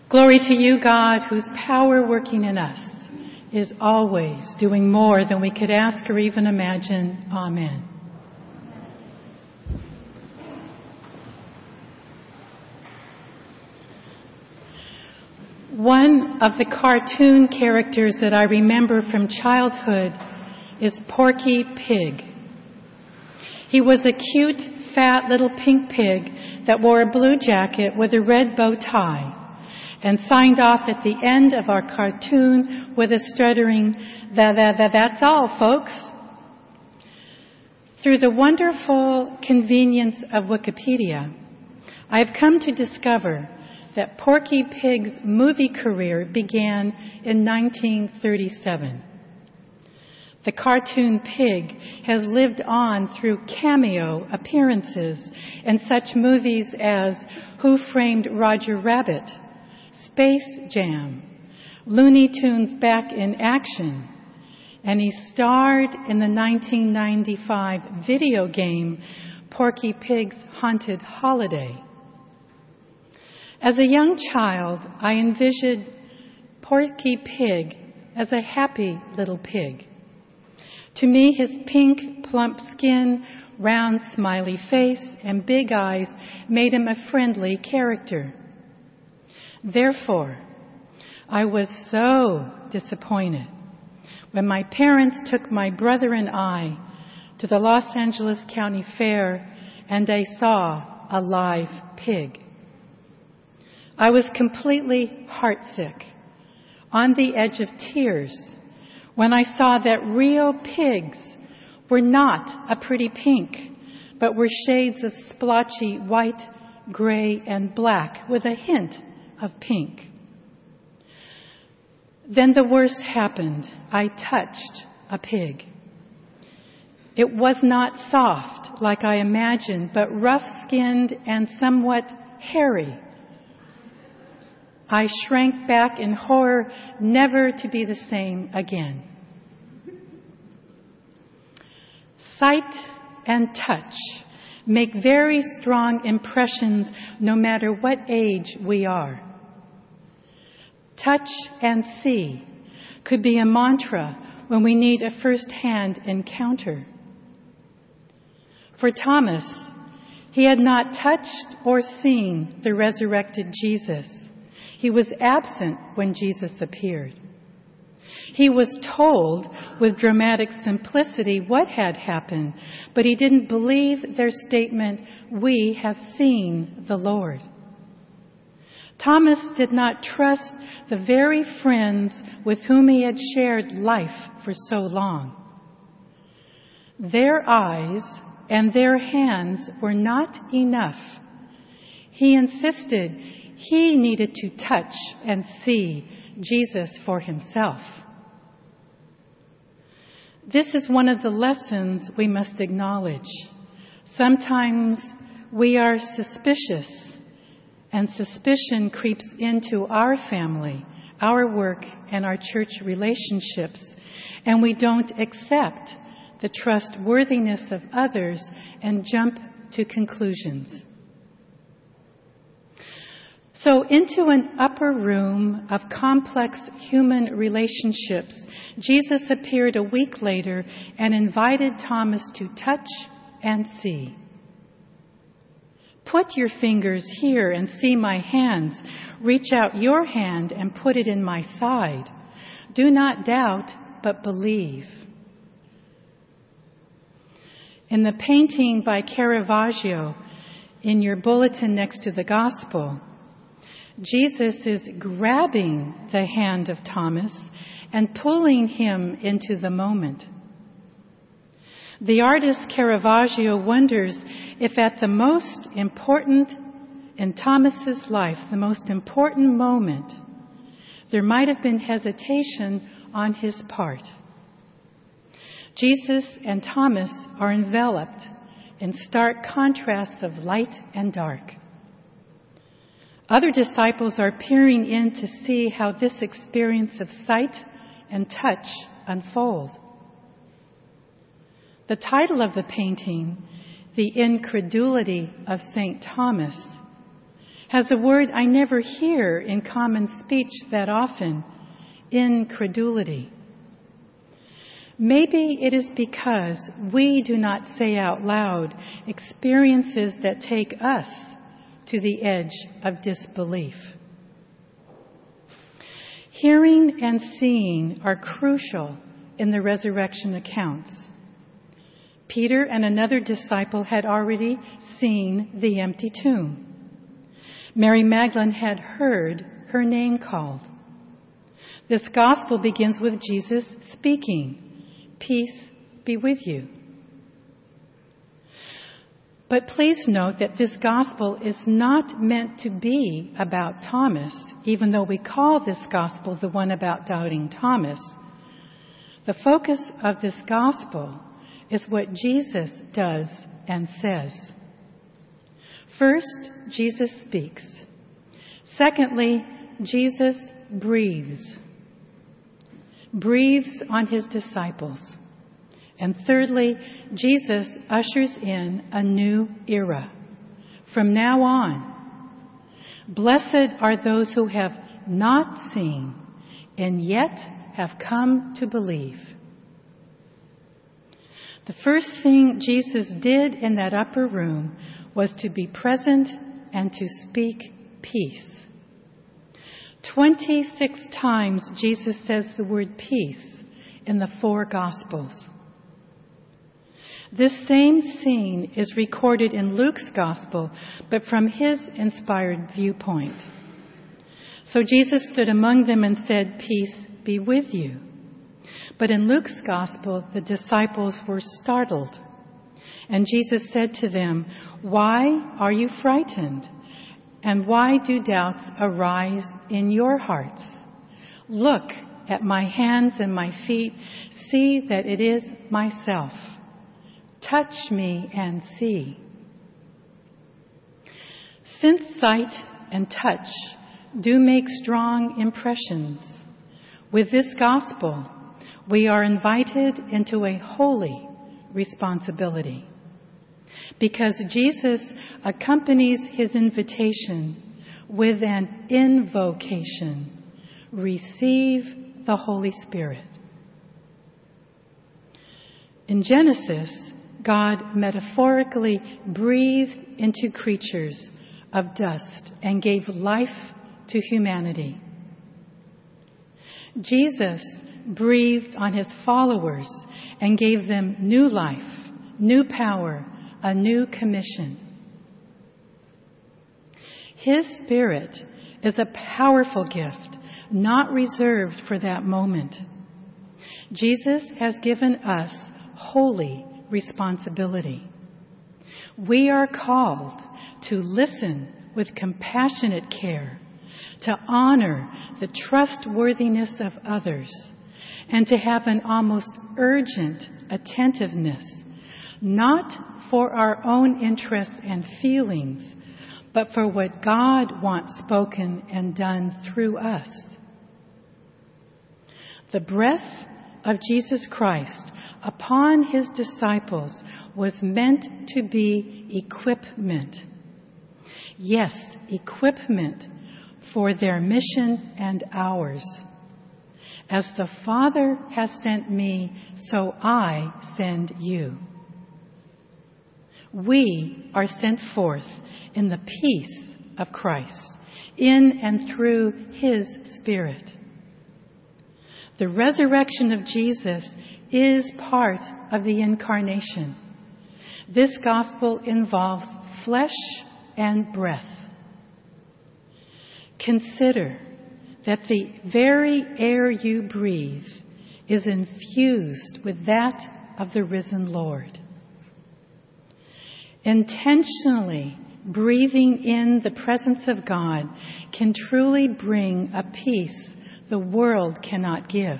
Glory to you, God, whose power working in us is always doing more than we could ask or even imagine. Amen. One of the cartoon characters that I remember from childhood is Porky Pig. He was a cute, fat little pink pig that wore a blue jacket with a red bow tie and signed off at the end of our cartoon with a stuttering, that's all, folks. Through the wonderful convenience of Wikipedia, I have come to discover that Porky Pig's movie career began in 1937. The cartoon pig has lived on through cameo appearances in such movies as Who Framed Roger Rabbit, Space Jam, Looney Tunes Back in Action, and he starred in the 1995 video game Porky Pig's Haunted Holiday. As a young child, I envisioned Porky Pig as a happy little pig. To me, his pink, plump skin, round, smiley face, and big eyes made him a friendly character. Therefore, I was so disappointed when my parents took my brother and I to the Los Angeles County Fair and they saw a live pig. I was completely heartsick, on the edge of tears, when I saw that real pigs were not a pretty pink, but were shades of splotchy white, gray, and black with a hint of pink. Then the worst happened. I touched a pig. It was not soft like I imagined, but rough-skinned and somewhat hairy. I shrank back in horror, never to be the same again. Sight and touch make very strong impressions no matter what age we are. Touch and see could be a mantra when we need a first-hand encounter. For Thomas, he had not touched or seen the resurrected Jesus. He was absent when Jesus appeared. He was told with dramatic simplicity what had happened, but he didn't believe their statement, "We have seen the Lord." Thomas did not trust the very friends with whom he had shared life for so long. Their eyes and their hands were not enough. He insisted he needed to touch and see Jesus for himself. This is one of the lessons we must acknowledge. Sometimes we are suspicious, and suspicion creeps into our family, our work, and our church relationships, and we don't accept the trustworthiness of others and jump to conclusions. So into an upper room of complex human relationships, Jesus appeared a week later and invited Thomas to touch and see. Put your fingers here and see my hands. Reach out your hand and put it in my side. Do not doubt, but believe. In the painting by Caravaggio, in your bulletin next to the gospel, Jesus is grabbing the hand of Thomas and pulling him into the moment. The artist Caravaggio wonders if at the most important in Thomas's life, the most important moment, there might have been hesitation on his part. Jesus and Thomas are enveloped in stark contrasts of light and dark. Other disciples are peering in to see how this experience of sight and touch unfold. The title of the painting, The Incredulity of St. Thomas, has a word I never hear in common speech that often: incredulity. Maybe it is because we do not say out loud experiences that take us to the edge of disbelief. Hearing and seeing are crucial in the resurrection accounts. Peter and another disciple had already seen the empty tomb. Mary Magdalene had heard her name called. This gospel begins with Jesus speaking, "Peace be with you." But please note that this gospel is not meant to be about Thomas, even though we call this gospel the one about doubting Thomas. The focus of this gospel is what Jesus does and says. First, Jesus speaks. Secondly, Jesus breathes on his disciples. And thirdly, Jesus ushers in a new era. From now on, blessed are those who have not seen and yet have come to believe. The first thing Jesus did in that upper room was to be present and to speak peace. 26 times Jesus says the word peace in the 4 Gospels. This same scene is recorded in Luke's Gospel, but from his inspired viewpoint. So Jesus stood among them and said, "Peace be with you." But in Luke's Gospel, the disciples were startled. And Jesus said to them, "Why are you frightened? And why do doubts arise in your hearts? Look at my hands and my feet. See that it is myself. Touch me and see." Since sight and touch do make strong impressions, with this gospel, we are invited into a holy responsibility. Because Jesus accompanies his invitation with an invocation: receive the Holy Spirit. In Genesis, God metaphorically breathed into creatures of dust and gave life to humanity. Jesus breathed on his followers and gave them new life, new power, a new commission. His Spirit is a powerful gift, not reserved for that moment. Jesus has given us holy responsibility. We are called to listen with compassionate care, to honor the trustworthiness of others, and to have an almost urgent attentiveness, not for our own interests and feelings, but for what God wants spoken and done through us. The breath of Jesus Christ upon his disciples was meant to be equipment. Yes, equipment for their mission and ours. As the Father has sent me, so I send you. We are sent forth in the peace of Christ, in and through his Spirit. The resurrection of Jesus is part of the incarnation. This gospel involves flesh and breath. Consider that the very air you breathe is infused with that of the risen Lord. Intentionally breathing in the presence of God can truly bring a peace the world cannot give.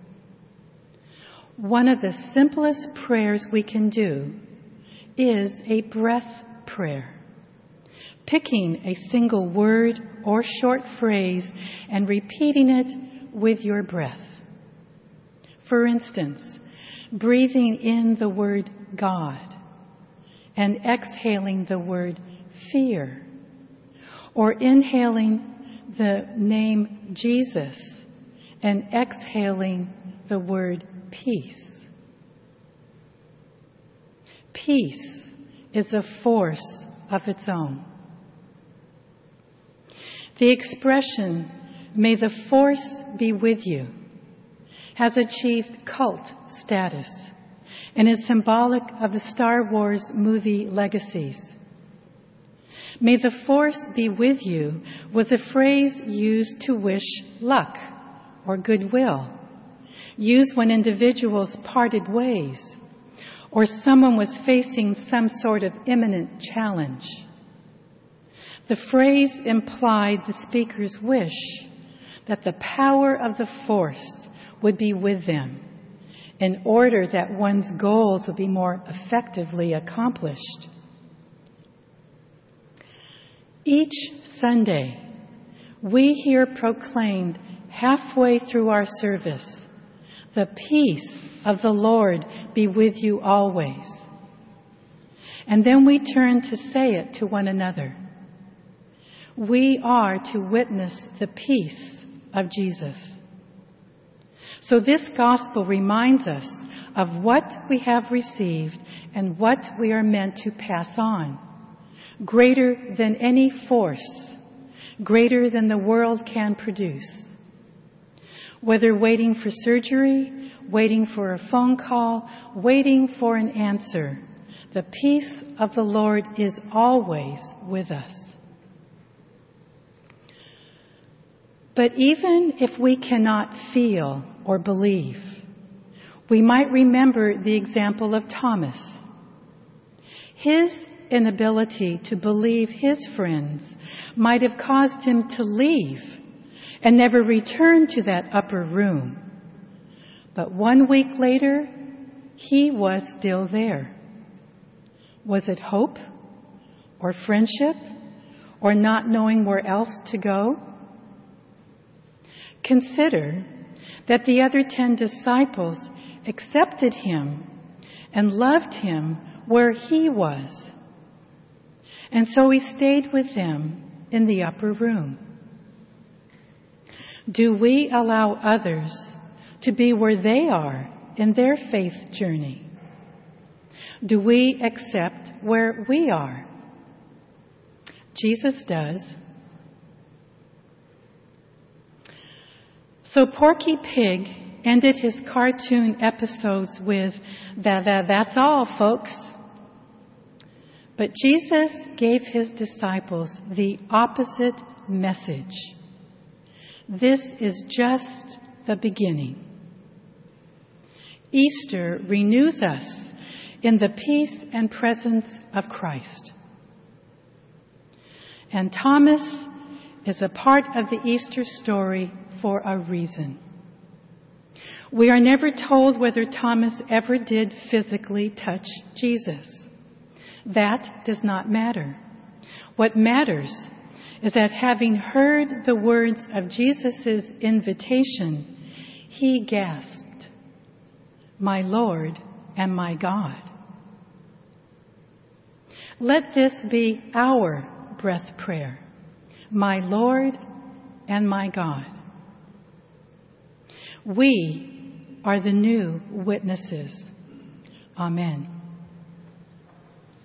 One of the simplest prayers we can do is a breath prayer. Picking a single word or short phrase and repeating it with your breath. For instance, breathing in the word God and exhaling the word fear. or inhaling the name Jesus and exhaling the word peace. Peace is a force of its own. The expression, "May the force be with you," has achieved cult status and is symbolic of the Star Wars movie legacies. "May the force be with you" was a phrase used to wish luck or goodwill, used when individuals parted ways or someone was facing some sort of imminent challenge. The phrase implied the speaker's wish that the power of the force would be with them in order that one's goals would be more effectively accomplished. Each Sunday, we hear proclaimed halfway through our service, "The peace of the Lord be with you always." And then we turn to say it to one another. We are to witness the peace of Jesus. So this gospel reminds us of what we have received and what we are meant to pass on, greater than any force, greater than the world can produce. Whether waiting for surgery, waiting for a phone call, waiting for an answer, the peace of the Lord is always with us. But even if we cannot feel or believe, we might remember the example of Thomas. His inability to believe his friends might have caused him to leave and never return to that upper room. But 1 week later, he was still there. Was it hope or friendship or not knowing where else to go? Consider that the other 10 disciples accepted him and loved him where he was. And so he stayed with them in the upper room. Do we allow others to be where they are in their faith journey? Do we accept where we are? Jesus does. So Porky Pig ended his cartoon episodes with, that's all, folks. But Jesus gave his disciples the opposite message. This is just the beginning. Easter renews us in the peace and presence of Christ. And Thomas is a part of the Easter story for a reason. We are never told whether Thomas ever did physically touch Jesus. That does not matter. What matters is that having heard the words of Jesus' invitation, he gasped, "My Lord and my God." Let this be our breath prayer. My Lord and my God. We are the new witnesses. Amen.